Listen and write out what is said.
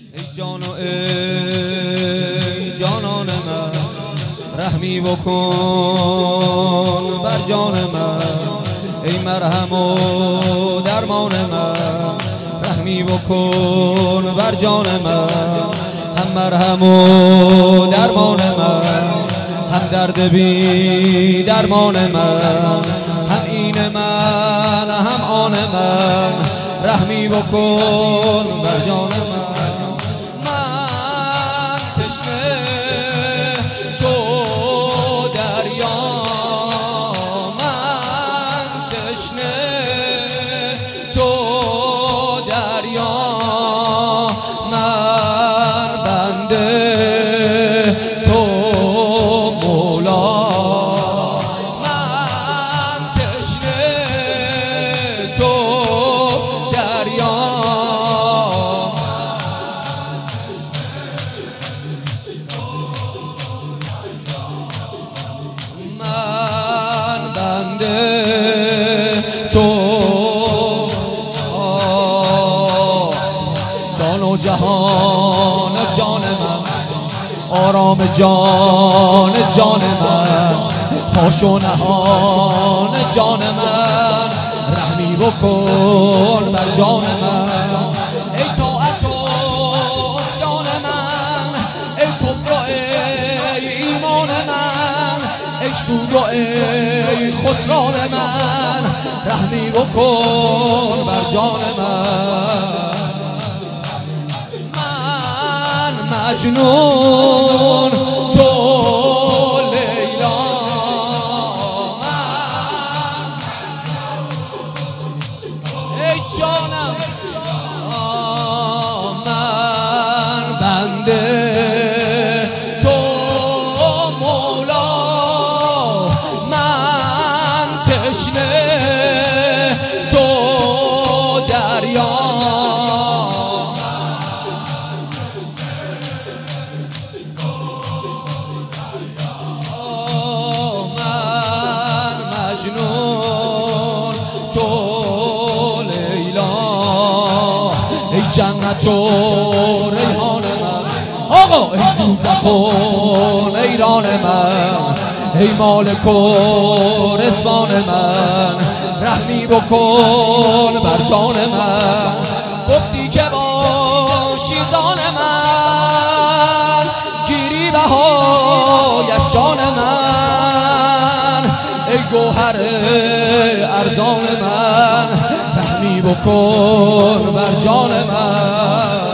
ای جان و ای جانان من، رحمی بکن بر جان من. ای مرهم و درمان من، رحمی بکن بر جان من. هم مرهم و درمان من، هم درد بی درمان من، هم این من هم آن من، رحمی بکن بر جان من. من تشنه تو دریا، من تشنه تو دریا، من بنده تو مولا. من تشنه تو دریا، من بنده تو. جان و جهان جان من، آرام جان جان من، پاش و نهان جان من، رحمی بکن بر جان من. ای طاعت و عصیان من، ای کفر و ای ایمان من، ای سود و ای خسران من، رحمی بکن بر جان من. من مجنون تو لیلا، ای جانم من بنده تو مولا. من تشنه تو دریا، من مجنون تو لیلا. ای جنت و ریحان من، آقا ای دوزخ و نیران من، ای مالک و رضوان من، رحمی بکن بر جان من. گفتی که باشی زان من، گیری بهایش جان من، ای گوهر ارزان من، رحمی بکن بر جان من.